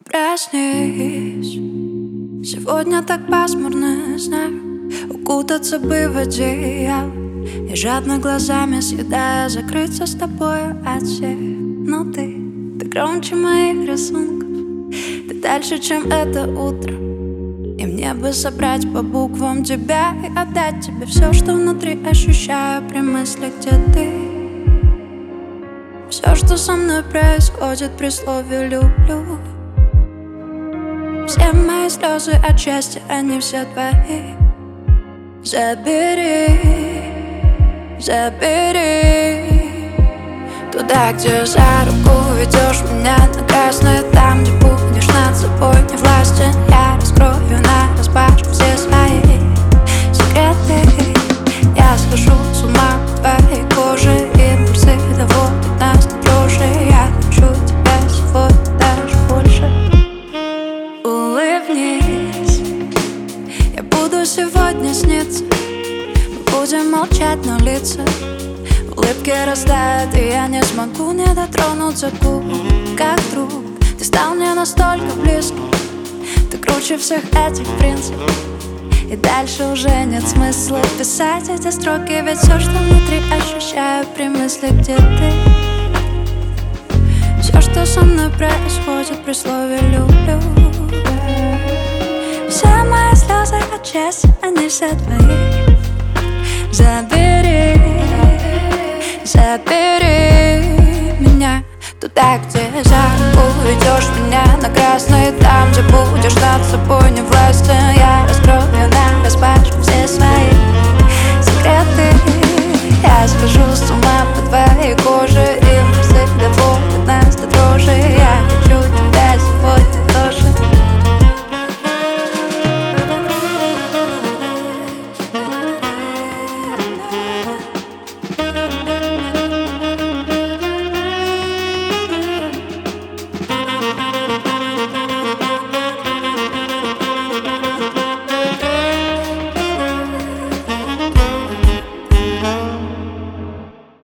Проснись, сегодня так пасмурно, знаю. Укутаться бы в одеяло и жадно глазами съедая закрыться с тобою от всех. Но ты громче моих рисунков, ты дальше, чем это утро. И мне бы собрать по буквам тебя и отдать тебе все, что внутри ощущаю при мысли, где ты. Все, что со мной происходит при слове «люблю». Все мои слезы от счастья, они все твои. Забери, забери. Туда, где за руку ведешь меня на красное, там, где будешь над собой не властен. Я раскрою нараспашку все свои секреты. Я схожу с ума по твоей коже, импульсы доводят нас до дрожи. Я хочу тебя сегодня даже больше. Улыбнись, я буду сегодня сниться. Мы будем молчать, но лица улыбки растают, и я не смогу не дотронуться губ. Как друг, ты стал мне настолько близко. Ты круче всех этих принципов. И дальше уже нет смысла писать эти строки, ведь все, что внутри ощущаю при мысли, где ты. Все, что со мной происходит при слове «люблю». Все мои слезы от счастья, они все твои. Забери, забери меня туда, где за руку ведешь меня на красный, там, где будешь над собой не властен.